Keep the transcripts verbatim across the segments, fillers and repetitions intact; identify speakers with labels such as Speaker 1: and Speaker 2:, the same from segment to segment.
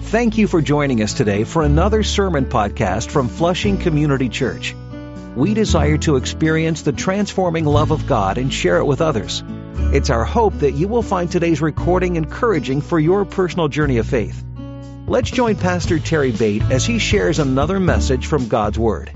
Speaker 1: Thank you for joining us today for another sermon podcast from Flushing Community Church. We desire to experience the transforming love of God and share it with others. It's our hope that you will find today's recording encouraging for your personal journey of faith. Let's join Pastor Terry Bate as he shares another message from God's Word.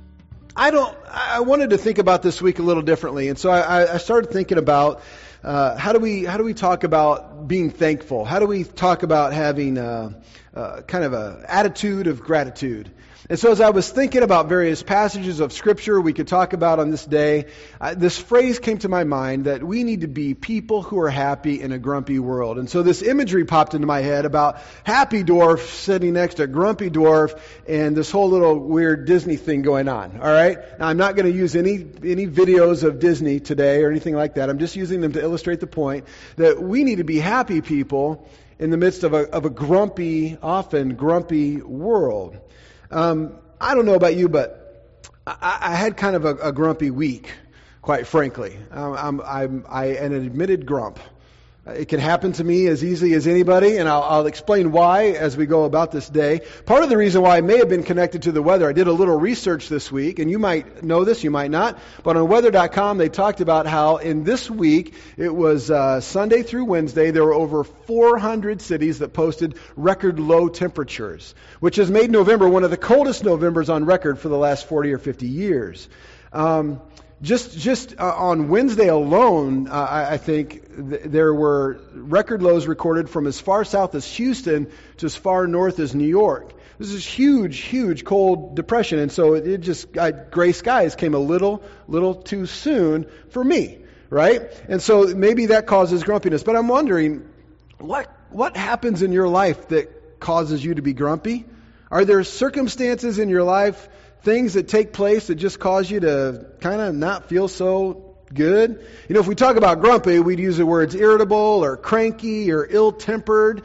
Speaker 2: I don't. I wanted to think about this week a little differently, and so I, I started thinking about uh, how do we how do we talk about being thankful? How do we talk about having a, a kind of a attitude of gratitude? And so as I was thinking about various passages of Scripture we could talk about on this day, uh, this phrase came to my mind that we need to be people who are happy in a grumpy world. And so this imagery popped into my head about Happy Dwarf sitting next to Grumpy Dwarf and this whole little weird Disney thing going on. All right? Now, I'm not going to use any any videos of Disney today or anything like that. I'm just using them to illustrate the point that we need to be happy people in the midst of a, of a grumpy, often grumpy world. Um, I don't know about you, but I, I had kind of a, a grumpy week, quite frankly. Um, I'm, I'm I, an admitted grump. It can happen to me as easily as anybody, and I'll, I'll explain why as we go about this day. Part of the reason why I may have been connected to the weather, I did a little research this week, and you might know this, you might not, but on weather dot com they talked about how in this week, it was uh, Sunday through Wednesday, there were over four hundred cities that posted record low temperatures, which has made November one of the coldest Novembers on record for the last forty or fifty years. Um, Just just uh, on Wednesday alone, uh, I, I think th- there were record lows recorded from as far south as Houston to as far north as New York. This is huge, huge cold depression, and so it, it just uh, gray skies came a little, little too soon for me, right? And so maybe that causes grumpiness. But I'm wondering, what what happens in your life that causes you to be grumpy? Are there circumstances in your life, things that take place that just cause you to kind of not feel so good? You know, if we talk about grumpy, we'd use the words irritable or cranky or ill-tempered.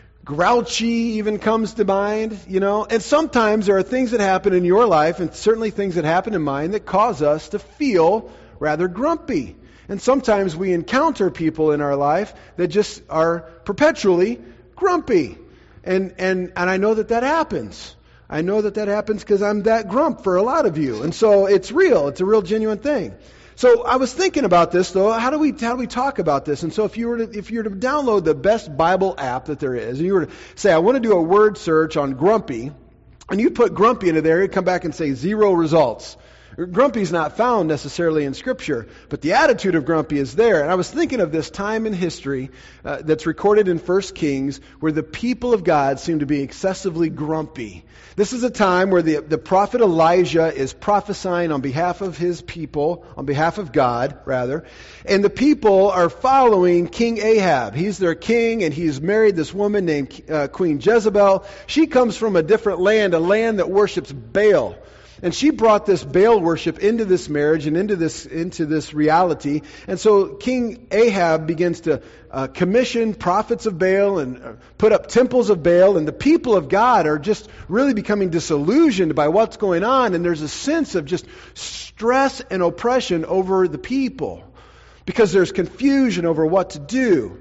Speaker 2: Grouchy even comes to mind, you know. And sometimes there are things that happen in your life, and certainly things that happen in mine, that cause us to feel rather grumpy. And sometimes we encounter people in our life that just are perpetually grumpy. And and and I know that that happens. I know that that happens because I'm that grump for a lot of you. And so it's real. It's a real genuine thing. So I was thinking about this, though. How do we how do we talk about this? And so if you were to, if you were to download the best Bible app that there is, and you were to say, I want to do a word search on grumpy, and you put grumpy into there, it'd come back and say zero results. Grumpy is not found necessarily in Scripture, but the attitude of grumpy is there. And I was thinking of this time in history uh, that's recorded in First Kings where the people of God seem to be excessively grumpy. This is a time where the, the prophet Elijah is prophesying on behalf of his people, on behalf of God, rather. And the people are following King Ahab. He's their king, and he's married this woman named uh, Queen Jezebel. She comes from a different land, a land that worships Baal. And she brought this Baal worship into this marriage and into this into this reality. And so King Ahab begins to uh, commission prophets of Baal and uh, put up temples of Baal. And the people of God are just really becoming disillusioned by what's going on. And there's a sense of just stress and oppression over the people because there's confusion over what to do.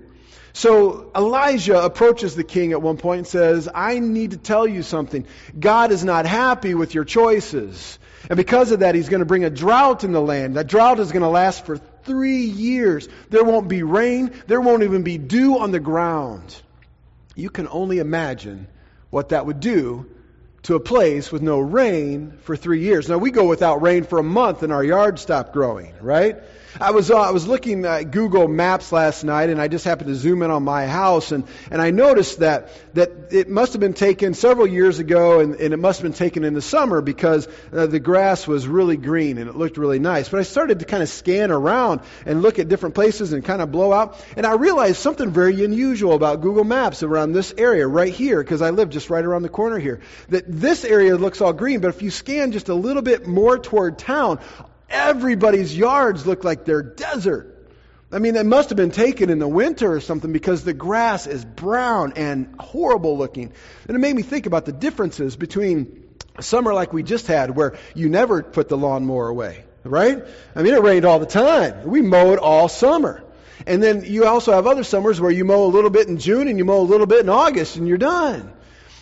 Speaker 2: So Elijah approaches the king at one point and says, I need to tell you something. God is not happy with your choices. And because of that, he's going to bring a drought in the land. That drought is going to last for three years. There won't be rain. There won't even be dew on the ground. You can only imagine what that would do to a place with no rain for three years. Now, we go without rain for a month and our yards stop growing, right? I was uh, I was looking at Google Maps last night, and I just happened to zoom in on my house, and, and I noticed that that it must have been taken several years ago, and, and it must have been taken in the summer because uh, the grass was really green and it looked really nice. But I started to kind of scan around and look at different places and kind of blow out, and I realized something very unusual about Google Maps around this area right here, because I live just right around the corner here. That this area looks all green, but if you scan just a little bit more toward town, everybody's yards look like they're desert. I mean, it must have been taken in the winter or something because the grass is brown and horrible looking. And it made me think about the differences between a summer like we just had where you never put the lawnmower away, right? I mean, it rained all the time. We mowed all summer. And then you also have other summers where you mow a little bit in June and you mow a little bit in August and you're done.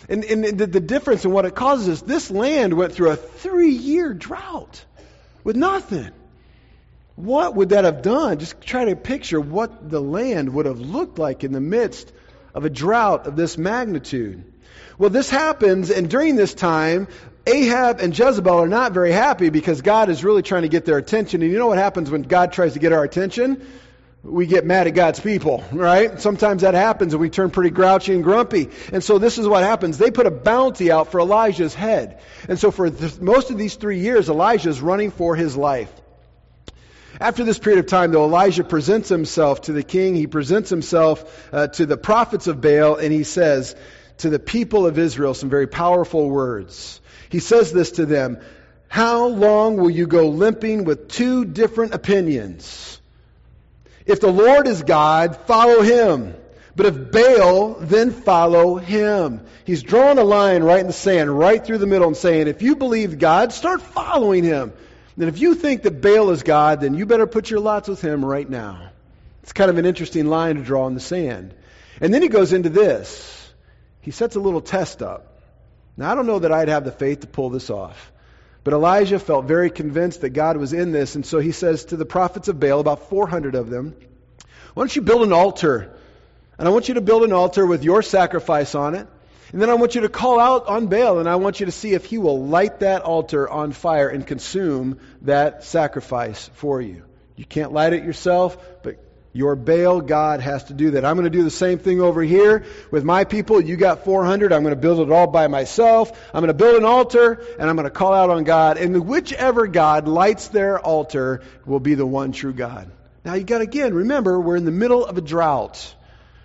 Speaker 2: And, and the, the difference in what it causes is this land went through a three-year drought with nothing. What would that have done? Just try to picture what the land would have looked like in the midst of a drought of this magnitude. Well, this happens, and during this time, Ahab and Jezebel are not very happy because God is really trying to get their attention. And you know what happens when God tries to get our attention? We get mad at God's people, right? Sometimes that happens and we turn pretty grouchy and grumpy. And so this is what happens. They put a bounty out for Elijah's head. And so for the, most of these three years, Elijah is running for his life. After this period of time, though, Elijah presents himself to the king. He presents himself uh, to the prophets of Baal, and he says to the people of Israel some very powerful words. He says this to them, "How long will you go limping with two different opinions? If the Lord is God, follow Him. But if Baal, then follow him." He's drawing a line right in the sand, right through the middle, and saying, if you believe God, start following Him. And if you think that Baal is God, then you better put your lots with him right now. It's kind of an interesting line to draw in the sand. And then he goes into this. He sets a little test up. Now, I don't know that I'd have the faith to pull this off. But Elijah felt very convinced that God was in this. And so he says to the prophets of Baal, about four hundred of them, why don't you build an altar? And I want you to build an altar with your sacrifice on it. And then I want you to call out on Baal, and I want you to see if he will light that altar on fire and consume that sacrifice for you. You can't light it yourself, but your Baal God has to do that. I'm going to do the same thing over here with my people. You got four hundred. I'm going to build it all by myself. I'm going to build an altar, and I'm going to call out on God. And whichever God lights their altar will be the one true God. Now you got to, again, remember, we're in the middle of a drought.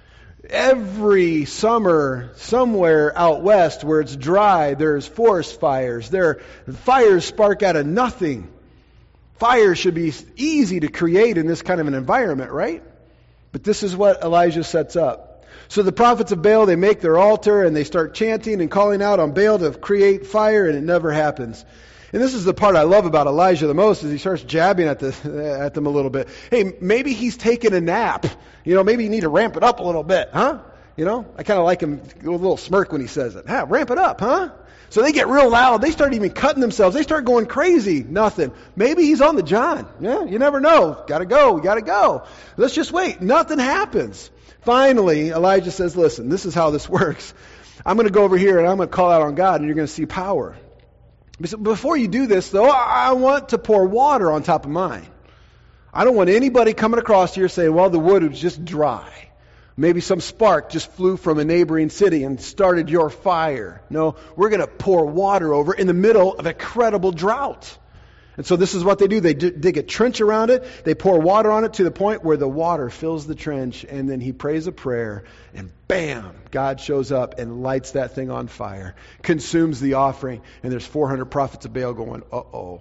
Speaker 2: Every summer, somewhere out west where it's dry, there's forest fires. There, fires spark out of nothing. Fire should be easy to create in this kind of an environment, right? But this is what Elijah sets up. So the prophets of Baal, they make their altar and they start chanting and calling out on Baal to create fire, and it never happens. And this is the part I love about Elijah the most, is he starts jabbing at the at them a little bit. Hey, maybe he's taking a nap. You know, maybe you need to ramp it up a little bit, huh? You know, I kind of like him with a little smirk when he says it. Huh, ramp it up, huh? So they get real loud. They start even cutting themselves. They start going crazy. Nothing. Maybe he's on the John. Yeah, you never know. Got to go. We got to go. Let's just wait. Nothing happens. Finally, Elijah says, listen, this is how this works. I'm going to go over here and I'm going to call out on God, and you're going to see power. Before you do this, though, I want to pour water on top of mine. I don't want anybody coming across here saying, well, the wood was just dry. Maybe some spark just flew from a neighboring city and started your fire. No, we're going to pour water over in the middle of a credible drought. And so this is what they do. They d- dig a trench around it. They pour water on it to the point where the water fills the trench. And then he prays a prayer. And bam, God shows up and lights that thing on fire. Consumes the offering. And there's four hundred prophets of Baal going, uh-oh,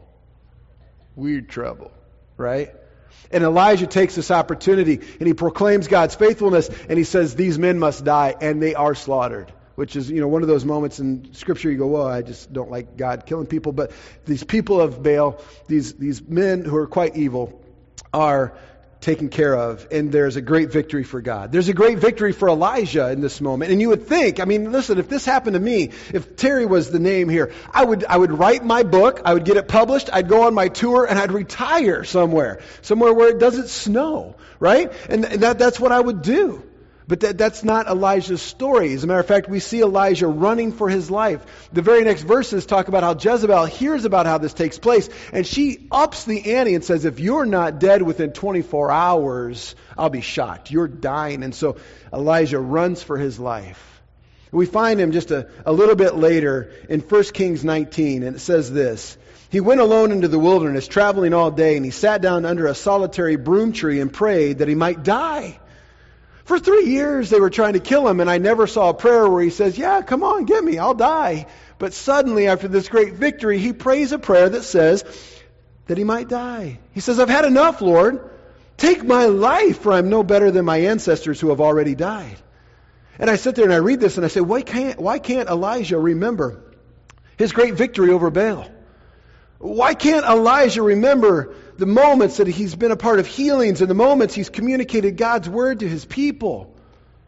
Speaker 2: weird trouble, right? And Elijah takes this opportunity and he proclaims God's faithfulness. And he says, these men must die. And they are slaughtered. Which is, you know, one of those moments in Scripture you go, well, I just don't like God killing people. But these people of Baal, these, these men who are quite evil, are taken care of. And there's a great victory for God. There's a great victory for Elijah in this moment. And you would think, I mean, listen, if this happened to me, if Terry was the name here, I would I would write my book, I would get it published, I'd go on my tour, and I'd retire somewhere. Somewhere where it doesn't snow, right? And that that's what I would do. But that, that's not Elijah's story. As a matter of fact, we see Elijah running for his life. The very next verses talk about how Jezebel hears about how this takes place, and she ups the ante and says, if you're not dead within twenty-four hours, I'll be shocked. You're dying. And so Elijah runs for his life. We find him just a, a little bit later in First Kings nineteen, and it says this. He went alone into the wilderness, traveling all day, and he sat down under a solitary broom tree and prayed that he might die. For three years they were trying to kill him, and I never saw a prayer where he says, yeah, come on, get me, I'll die. But suddenly, after this great victory, he prays a prayer that says that he might die. He says, I've had enough, Lord. Take my life, for I'm no better than my ancestors who have already died. And I sit there and I read this and I say, why can't, why can't Elijah remember his great victory over Baal? Why can't Elijah remember the moments that he's been a part of healings and the moments he's communicated God's word to his people?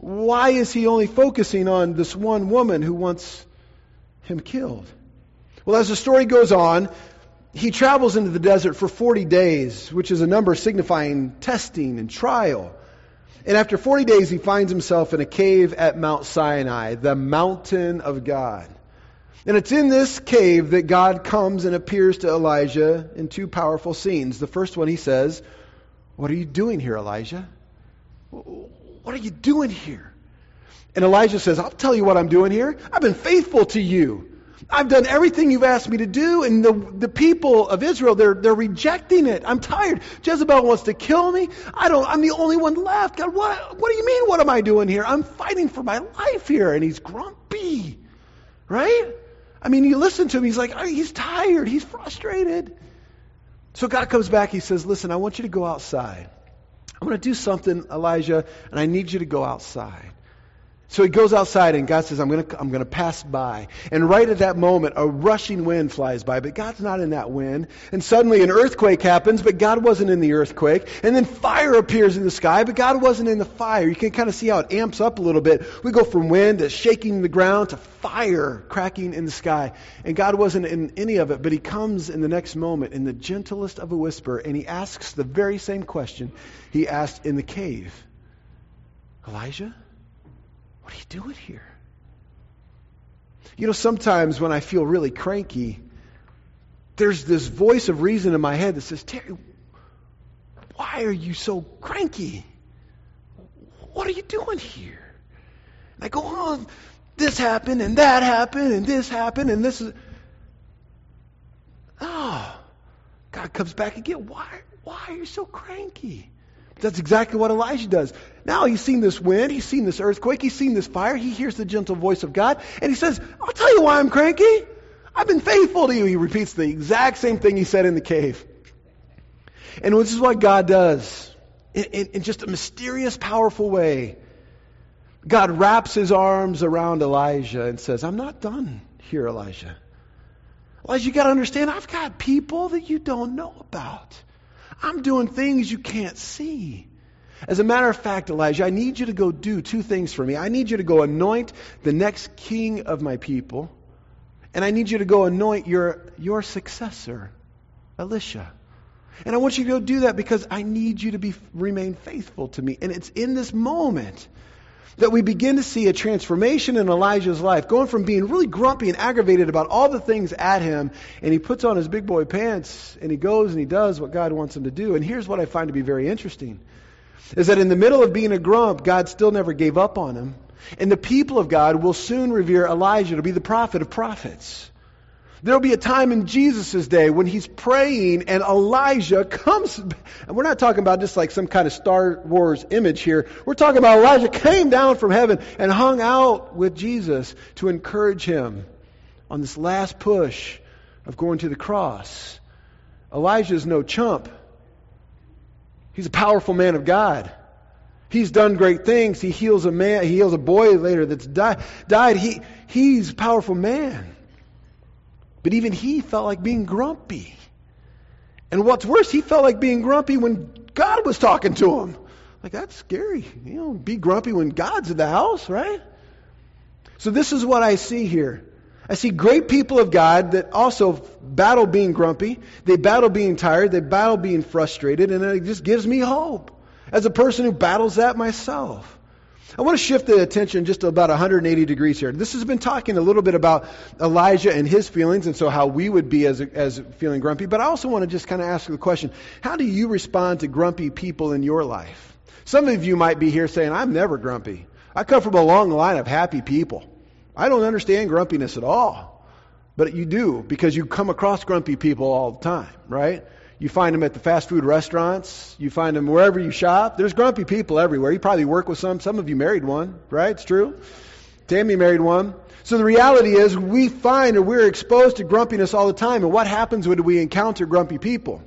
Speaker 2: Why is he only focusing on this one woman who wants him killed? Well, as the story goes on, he travels into the desert for forty days, which is a number signifying testing and trial. And after forty days, he finds himself in a cave at Mount Sinai, the mountain of God. And it's in this cave that God comes and appears to Elijah in two powerful scenes. The first one, he says, "What are you doing here, Elijah? What are you doing here?" And Elijah says, "I'll tell you what I'm doing here. I've been faithful to you. I've done everything you've asked me to do, and the, the people of Israel, they're, they're rejecting it. I'm tired. Jezebel wants to kill me. I don't, I'm the only one left. God, what, what do you mean, what am I doing here? I'm fighting for my life here." And he's grumpy, right? I mean, you listen to him, he's like, he's tired, he's frustrated. So God comes back, he says, "Listen, I want you to go outside. I'm going to do something, Elijah, and I need you to go outside." So he goes outside, and God says, I'm going to I'm going to pass by. And right at that moment, a rushing wind flies by, but God's not in that wind. And suddenly an earthquake happens, but God wasn't in the earthquake. And then fire appears in the sky, but God wasn't in the fire. You can kind of see how it amps up a little bit. We go from wind to shaking the ground to fire cracking in the sky. And God wasn't in any of it, but he comes in the next moment in the gentlest of a whisper, and he asks the very same question he asked in the cave. "Elijah, what are you doing here?" You know, sometimes when I feel really cranky, there's this voice of reason in my head that says, "Terry, why are you so cranky? What are you doing here?" And I go, "Oh, this happened and that happened and this happened and this is..." Oh, God comes back again. Why, why are you so cranky? That's exactly what Elijah does. Now he's seen this wind, he's seen this earthquake, he's seen this fire, he hears the gentle voice of God, and he says, "I'll tell you why I'm cranky. I've been faithful to you." He repeats the exact same thing he said in the cave. And this is what God does. In, in, in just a mysterious, powerful way, God wraps his arms around Elijah and says, "I'm not done here, Elijah. Elijah, you got to understand, I've got people that you don't know about. I'm doing things you can't see. As a matter of fact, Elijah, I need you to go do two things for me. I need you to go anoint the next king of my people, and I need you to go anoint your, your successor, Elisha. And I want you to go do that because I need you to be remain faithful to me." And it's in this moment that we begin to see a transformation in Elijah's life, going from being really grumpy and aggravated about all the things at him, and he puts on his big boy pants, and he goes and he does what God wants him to do. And here's what I find to be very interesting, is that in the middle of being a grump, God still never gave up on him. And the people of God will soon revere Elijah to be the prophet of prophets. There'll be a time in Jesus' day when he's praying and Elijah comes. And we're not talking about just like some kind of Star Wars image here. We're talking about Elijah came down from heaven and hung out with Jesus to encourage him on this last push of going to the cross. Elijah's no chump. He's a powerful man of God. He's done great things. He heals a man. He heals a boy later that's died. died. He, he's a powerful man. But even he felt like being grumpy. And what's worse, he felt like being grumpy when God was talking to him. Like, that's scary. You know, be grumpy when God's in the house, right? So this is what I see here. I see great people of God that also battle being grumpy. They battle being tired. They battle being frustrated. And it just gives me hope as a person who battles that myself. I want to shift the attention just to about one hundred eighty degrees here. This has been talking a little bit about Elijah and his feelings, and so how we would be as as feeling grumpy. But I also want to just kind of ask the question, how do you respond to grumpy people in your life? Some of you might be here saying, "I'm never grumpy. I come from a long line of happy people. I don't understand grumpiness at all." But you do, because you come across grumpy people all the time, right? You find them at the fast food restaurants. You find them wherever you shop. There's grumpy people everywhere. You probably work with some. Some of you married one, right? It's true. Tammy married one. So the reality is we find or we're exposed to grumpiness all the time. And what happens when we encounter grumpy people?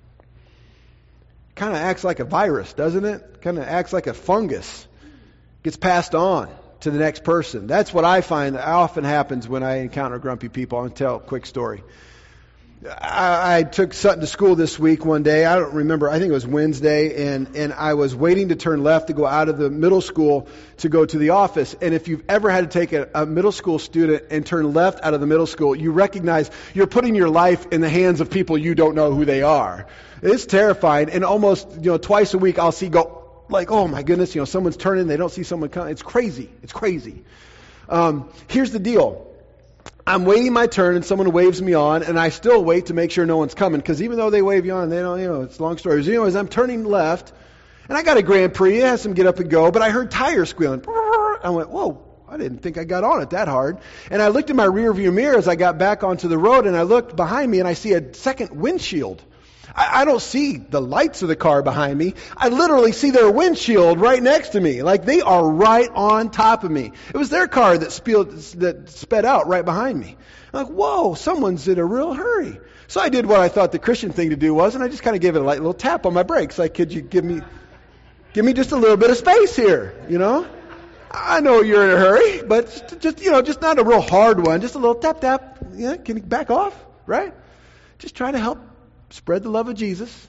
Speaker 2: Kind of acts like a virus, doesn't it? Kind of acts like a fungus. Gets passed on to the next person. That's what I find that often happens when I encounter grumpy people. I'll tell a quick story. I, I took Sutton to school this week one day. I don't remember. I think it was Wednesday, and, and I was waiting to turn left to go out of the middle school to go to the office. And if you've ever had to take a, a middle school student and turn left out of the middle school, you recognize you're putting your life in the hands of people you don't know who they are. It's terrifying. And almost, you know, twice a week I'll see go like, oh my goodness, you know, someone's turning, they don't see someone coming. It's crazy. It's crazy. Um, here's the deal. I'm waiting my turn and someone waves me on, and I still wait to make sure no one's coming, because even though they wave you on, they don't, you know, it's a long story. So anyways, I'm turning left, and I got a Grand Prix. It has some get up and go, but I heard tires squealing. I went, whoa, I didn't think I got on it that hard. And I looked in my rear view mirror as I got back onto the road, and I looked behind me, and I see a second windshield. I, I don't see the lights of the car behind me. I literally see their windshield right next to me. Like they are right on top of me. It was their car that, spilled, that sped out right behind me. I'm like, whoa, someone's in a real hurry. So I did what I thought the Christian thing to do was, and I just kind of gave it a light little tap on my brakes. Like, could you give me, give me just a little bit of space here, you know? I know you're in a hurry, but just, you know, just not a real hard one. Just a little tap, tap. Yeah, can you back off, right? Just trying to help spread the love of Jesus.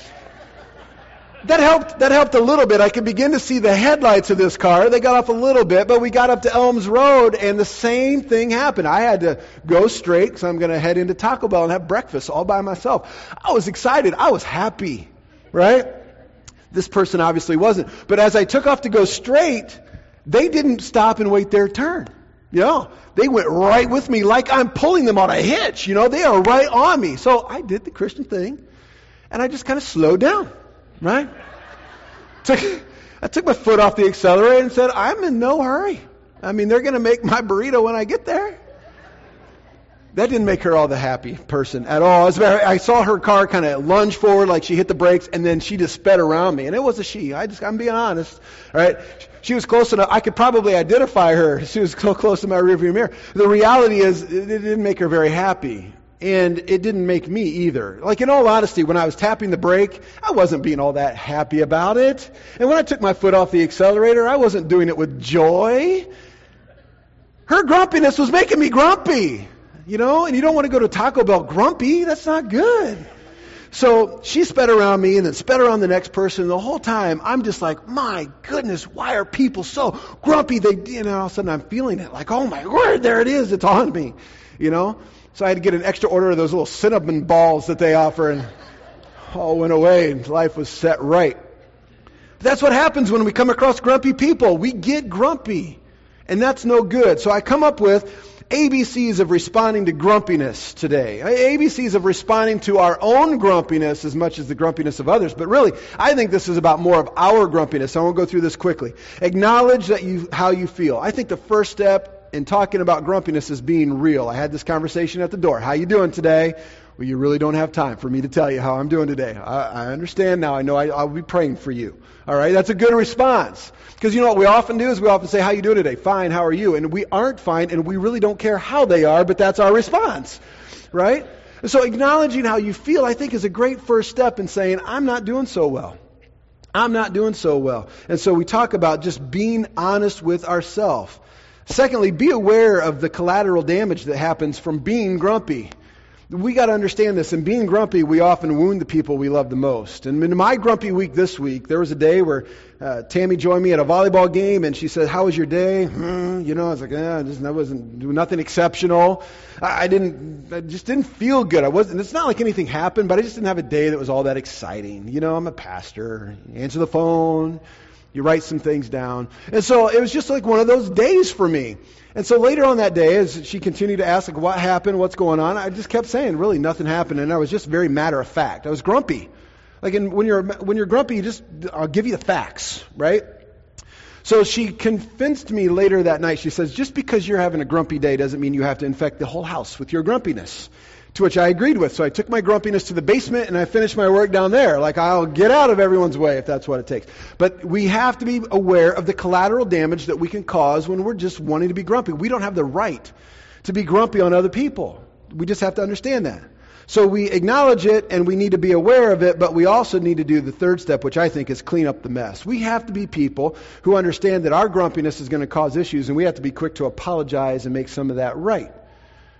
Speaker 2: That helped, that helped a little bit. I could begin to see the headlights of this car. They got off a little bit, but we got up to Elms Road, and the same thing happened. I had to go straight because I'm going to head into Taco Bell and have breakfast all by myself. I was excited. I was happy, right? This person obviously wasn't. But as I took off to go straight, they didn't stop and wait their turn. You know, they went right with me like I'm pulling them on a hitch. You know, they are right on me. So I did the Christian thing, and I just kind of slowed down, right? Took, I took my foot off the accelerator and said, I'm in no hurry. I mean, they're going to make my burrito when I get there. That didn't make her all the happy person at all. As a matter, I saw her car kind of lunge forward like she hit the brakes, and then she just sped around me. And it was a she. I just, I'm being honest. All right? She was close enough. I could probably identify her. She was so close to my rearview mirror. The reality is, it didn't make her very happy. And it didn't make me either. Like, in all honesty, when I was tapping the brake, I wasn't being all that happy about it. And when I took my foot off the accelerator, I wasn't doing it with joy. Her grumpiness was making me grumpy. You know, and you don't want to go to Taco Bell grumpy. That's not good. So she sped around me and then sped around the next person. The whole time, I'm just like, my goodness, why are people so grumpy? They, you know, all of a sudden I'm feeling it. Like, oh my word, there it is. It's on me. You know? So I had to get an extra order of those little cinnamon balls that they offer, and all went away and life was set right. But that's what happens when we come across grumpy people. We get grumpy. And that's no good. So I come up with A B Cs of responding to grumpiness today. A B Cs of responding to our own grumpiness as much as the grumpiness of others. But really, I think this is about more of our grumpiness. I won't go through this quickly. Acknowledge that you how you feel. I think the first step in talking about grumpiness is being real. I had this conversation at the door. How you doing today? Well, you really don't have time for me to tell you how I'm doing today. I, I understand now. I know I, I'll be praying for you. All right? That's a good response. Because you know what we often do is we often say, how you doing today? Fine, how are you? And we aren't fine, and we really don't care how they are, but that's our response. Right? And so acknowledging how you feel, I think, is a great first step in saying, I'm not doing so well. I'm not doing so well. And so we talk about just being honest with ourselves. Secondly, be aware of the collateral damage that happens from being grumpy. We got to understand this. In being grumpy, we often wound the people we love the most. And in my grumpy week this week, there was a day where uh, Tammy joined me at a volleyball game, and she said, "How was your day?" Hmm, you know, I was like, "Eh, just, I wasn't doing nothing exceptional. I, I didn't, I just didn't feel good. I wasn't. It's not like anything happened, but I just didn't have a day that was all that exciting. You know, I'm a pastor. You answer the phone, you write some things down, and so it was just like one of those days for me." And so later on that day, as she continued to ask, like, what happened, what's going on, I just kept saying, really, nothing happened. And I was just very matter of fact. I was grumpy. Like, in, when you're when you're grumpy, you just, I'll give you the facts, right? So she convinced me later that night. She says, just because you're having a grumpy day doesn't mean you have to infect the whole house with your grumpiness. To which I agreed with. So I took my grumpiness to the basement and I finished my work down there. Like, I'll get out of everyone's way if that's what it takes. But we have to be aware of the collateral damage that we can cause when we're just wanting to be grumpy. We don't have the right to be grumpy on other people. We just have to understand that. So we acknowledge it and we need to be aware of it, but we also need to do the third step, which I think is clean up the mess. We have to be people who understand that our grumpiness is going to cause issues, and we have to be quick to apologize and make some of that right.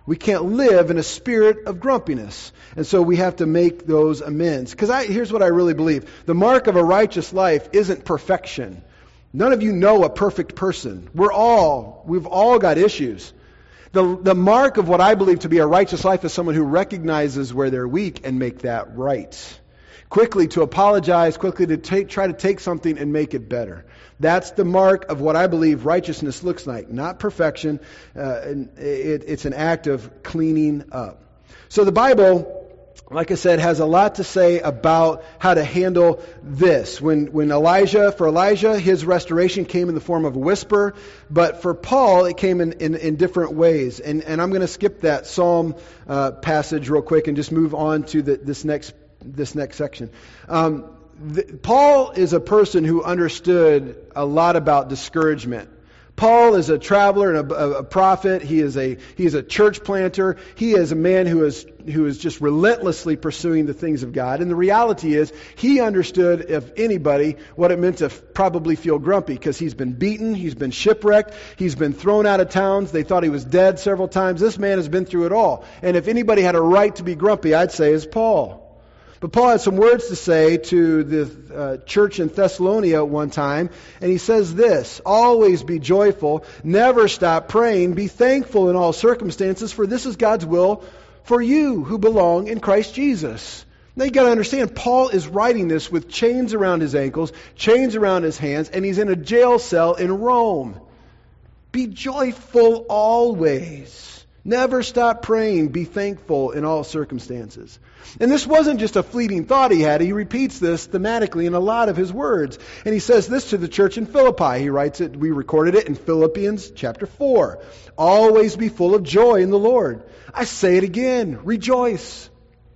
Speaker 2: We can't live in a spirit of grumpiness. And so we have to make those amends. Because I, here's what I really believe. The mark of a righteous life isn't perfection. None of you know a perfect person. We're all, we've all got issues. The, the mark of what I believe to be a righteous life is someone who recognizes where they're weak and make that right. Quickly to apologize, quickly to take, try to take something and make it better. That's the mark of what I believe righteousness looks like. Not perfection. Uh, and it, it's an act of cleaning up. So the Bible, like I said, has a lot to say about how to handle this. When when Elijah, for Elijah, his restoration came in the form of a whisper. But for Paul, it came in, in, in different ways. And, and I'm going to skip that Psalm uh, passage real quick and just move on to the, this next this next section. Um, the, Paul is a person who understood a lot about discouragement. Paul is a traveler and a, a prophet. He is a he is a church planter. He is a man who is who is just relentlessly pursuing the things of God. And the reality is, he understood, if anybody, what it meant to probably feel grumpy, because he's been beaten, he's been shipwrecked, he's been thrown out of towns. They thought he was dead several times. This man has been through it all. And if anybody had a right to be grumpy, I'd say is Paul. But Paul had some words to say to the uh, church in Thessalonica one time, and he says this: always be joyful, never stop praying, be thankful in all circumstances, for this is God's will for you who belong in Christ Jesus. Now you got to understand, Paul is writing this with chains around his ankles, chains around his hands, and he's in a jail cell in Rome. Be joyful always. Never stop praying. Be thankful in all circumstances. And this wasn't just a fleeting thought he had. He repeats this thematically in a lot of his words. And he says this to the church in Philippi. He writes it, we recorded it in Philippians chapter four. Always be full of joy in the Lord. I say it again. Rejoice.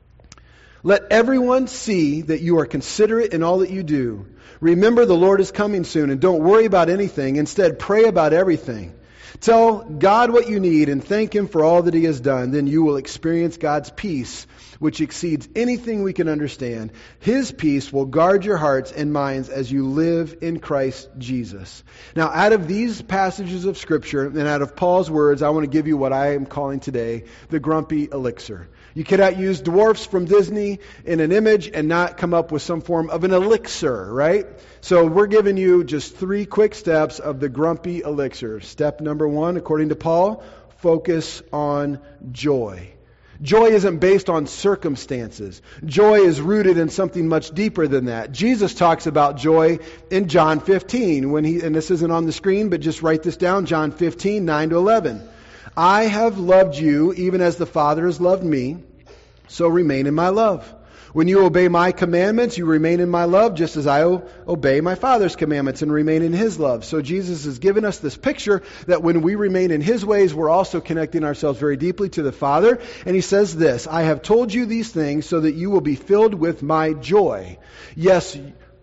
Speaker 2: Let everyone see that you are considerate in all that you do. Remember the Lord is coming soon, and don't worry about anything. Instead, pray about everything. Tell God what you need and thank Him for all that He has done. Then you will experience God's peace, which exceeds anything we can understand. His peace will guard your hearts and minds as you live in Christ Jesus. Now, out of these passages of Scripture and out of Paul's words, I want to give you what I am calling today the grumpy elixir. You cannot use dwarfs from Disney in an image and not come up with some form of an elixir, right? So we're giving you just three quick steps of the grumpy elixir. Step number one, according to Paul, focus on joy. Joy isn't based on circumstances. Joy is rooted in something much deeper than that. Jesus talks about joy in John fifteen, when he, and this isn't on the screen, but just write this down, John fifteen, nine to eleven. I have loved you even as the Father has loved me, so remain in my love. When you obey my commandments, you remain in my love, just as I o- obey my Father's commandments and remain in His love. So Jesus has given us this picture that when we remain in His ways, we're also connecting ourselves very deeply to the Father. And He says this: I have told you these things so that you will be filled with my joy. Yes,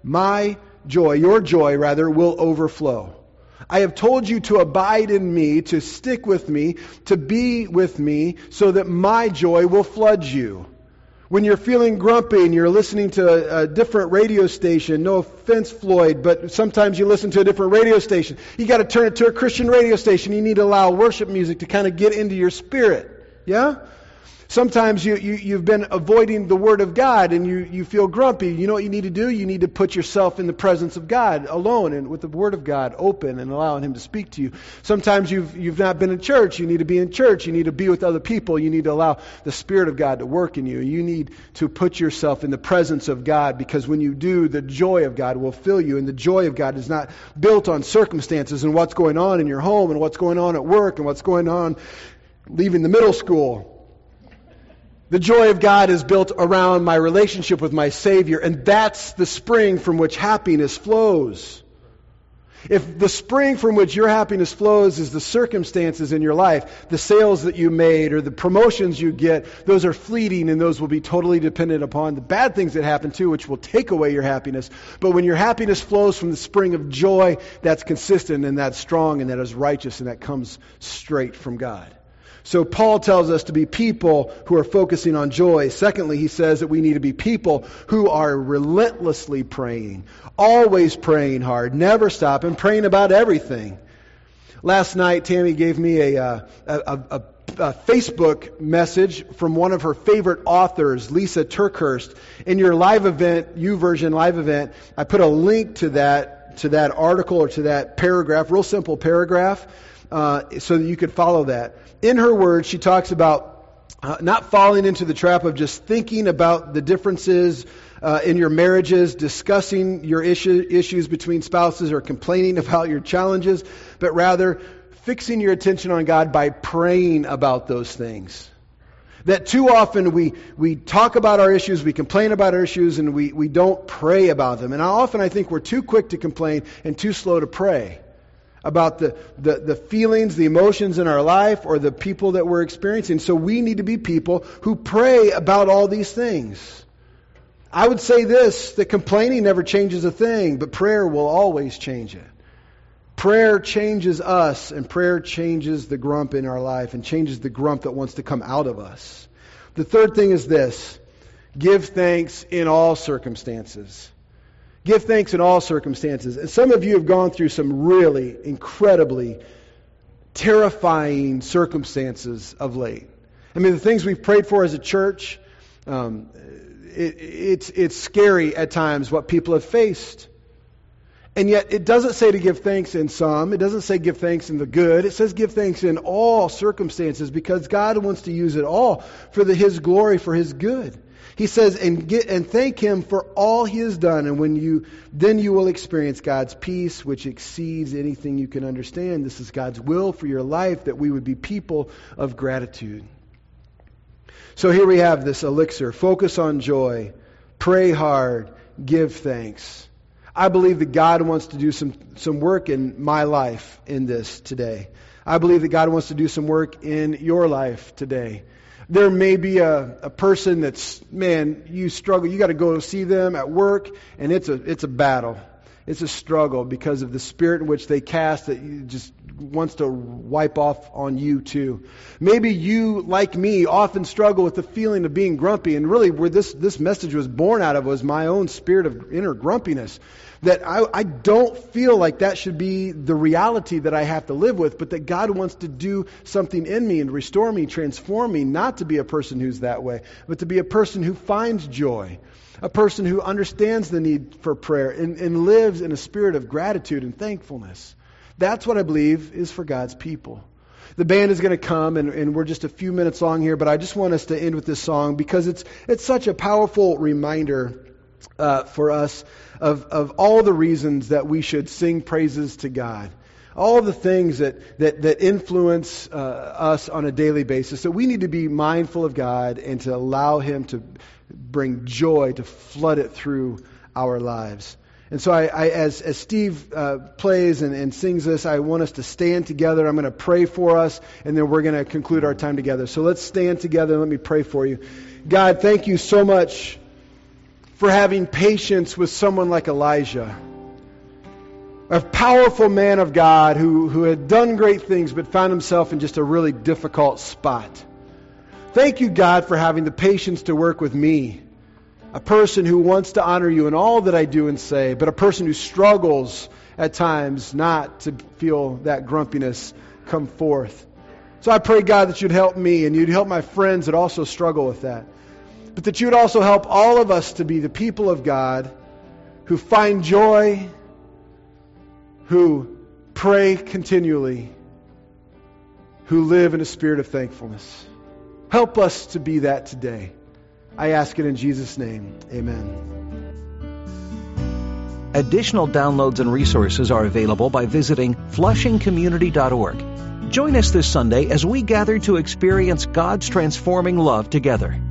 Speaker 2: my joy, your joy rather, will overflow. I have told you to abide in me, to stick with me, to be with me, so that my joy will flood you. When you're feeling grumpy and you're listening to a, a different radio station, no offense, Floyd, but sometimes you listen to a different radio station. You got to turn it to a Christian radio station. You need to allow worship music to kind of get into your spirit. Yeah? Sometimes you, you, you've been avoiding the Word of God and you, you feel grumpy. You know what you need to do? You need to put yourself in the presence of God alone and with the Word of God open and allowing Him to speak to you. Sometimes you've, you've not been in church. You need to be in church. You need to be with other people. You need to allow the Spirit of God to work in you. You need to put yourself in the presence of God, because when you do, the joy of God will fill you. And the joy of God is not built on circumstances and what's going on in your home and what's going on at work and what's going on leaving the middle school. The joy of God is built around my relationship with my Savior, and that's the spring from which happiness flows. If the spring from which your happiness flows is the circumstances in your life, the sales that you made or the promotions you get, those are fleeting and those will be totally dependent upon the bad things that happen too, which will take away your happiness. But when your happiness flows from the spring of joy, that's consistent and that's strong and that is righteous and that comes straight from God. So Paul tells us to be people who are focusing on joy. Secondly, he says that we need to be people who are relentlessly praying, always praying hard, never stop, and praying about everything. Last night, Tammy gave me a, uh, a, a, a a Facebook message from one of her favorite authors, Lisa TerKeurst. In your live event, YouVersion live event, I put a link to that to that article or to that paragraph, real simple paragraph, uh, so that you could follow that. In her words, she talks about uh, not falling into the trap of just thinking about the differences uh, in your marriages, discussing your issue, issues between spouses, or complaining about your challenges, but rather fixing your attention on God by praying about those things. That too often we we talk about our issues, we complain about our issues, and we, we don't pray about them. And often I think we're too quick to complain and too slow to pray about the, the, the feelings, the emotions in our life, or the people that we're experiencing. So we need to be people who pray about all these things. I would say this, that complaining never changes a thing, but prayer will always change it. Prayer changes us, and prayer changes the grump in our life and changes the grump that wants to come out of us. The third thing is this: give thanks in all circumstances. Give thanks in all circumstances. And some of you have gone through some really incredibly terrifying circumstances of late. I mean, the things we've prayed for as a church, um, it, it's, it's scary at times what people have faced. And yet it doesn't say to give thanks in some. It doesn't say give thanks in the good. It says give thanks in all circumstances, because God wants to use it all for the, His glory, for His good. He says, and get and thank Him for all He has done, and when you then you will experience God's peace, which exceeds anything you can understand. This is God's will for your life, that we would be people of gratitude. So here we have this elixir: focus on joy, pray hard, give thanks. I believe that God wants to do some, some work in my life in this today. I believe that God wants to do some work in your life today. There may be a, a person that's, man, you struggle. You got to go see them at work, and it's a it's a battle. It's a struggle because of the spirit in which they cast that you just wants to wipe off on you too. Maybe you, like me, often struggle with the feeling of being grumpy, and really where this, this message was born out of was my own spirit of inner grumpiness. That I, I don't feel like that should be the reality that I have to live with, but that God wants to do something in me and restore me, transform me, not to be a person who's that way, but to be a person who finds joy, a person who understands the need for prayer and, and lives in a spirit of gratitude and thankfulness. That's what I believe is for God's people. The band is going to come, and, and we're just a few minutes long here, but I just want us to end with this song because it's it's such a powerful reminder uh, for us of, of all the reasons that we should sing praises to God. All the things that, that, that influence uh, us on a daily basis. So we need to be mindful of God and to allow Him to bring joy, to flood it through our lives. And so I, I as, as Steve uh, plays and, and sings this, I want us to stand together. I'm going to pray for us, and then we're going to conclude our time together. So let's stand together and let me pray for you. God, thank you so much for having patience with someone like Elijah, a powerful man of God who, who had done great things but found himself in just a really difficult spot. Thank you, God, for having the patience to work with me, a person who wants to honor you in all that I do and say, but a person who struggles at times not to feel that grumpiness come forth. So I pray, God, that you'd help me and you'd help my friends that also struggle with that. But that you would also help all of us to be the people of God who find joy, who pray continually, who live in a spirit of thankfulness. Help us to be that today. I ask it in Jesus' name. Amen.
Speaker 1: Additional downloads and resources are available by visiting flushing community dot org. Join us this Sunday as we gather to experience God's transforming love together.